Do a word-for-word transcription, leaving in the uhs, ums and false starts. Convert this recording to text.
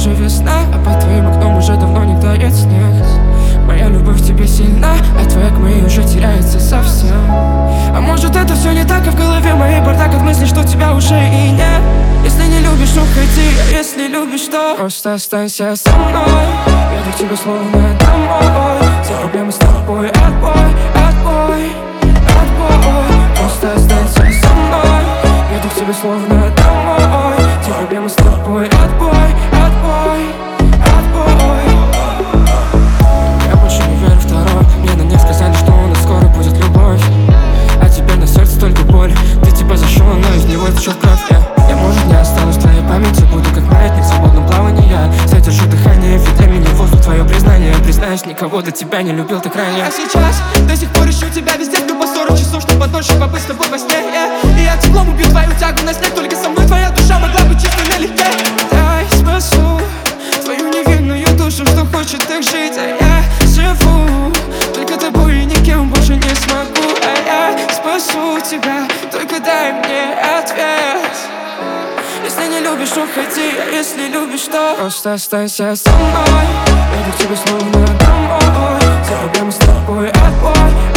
уже весна, а под твоим окном уже давно не тает снег. Моя любовь к тебе сильна, а твоя к моей уже теряется совсем. А может это все не так, и в голове моей бардак от мысли, что тебя уже и нет. Если не любишь, уходи, а если любишь, то просто останься со мной. Еду к тебе словно домой. Все проблемы с тобой, отбой, отбой, отбой. Просто останься со мной. Еду к тебе словно домой. Все проблемы с тобой, отбой, отбой, отбой. Я больше не верю второй. Мне на них сказали, что у нас скоро будет любовь, а теперь на сердце только боль. Ты типа зашел, но из него течет кровь. Я, я может не останусь в твоей памяти, буду как маятник в свободном плавании. Я задержу дыхание, ведь для меня воздух твое признание. Признаюсь, никого до тебя не любил так ранее. А сейчас до сих пор ищу тебя везде, сплю по сорок часов, чтоб подольше побыть с тобой во сне, yeah. И я теплом убью твою тягу на снег, только со мной твоя душа могла быть чисто налегке. Дай спасу твою невинную душу, что хочет так жить, а я живу только тобой и никем больше не смогу. А я спасу тебя, только дай мне ответ. Если не любишь, уходи, а если любишь, то просто останься со мной. Еду к тебе словно домой. Все проблемы с тобой, отбой.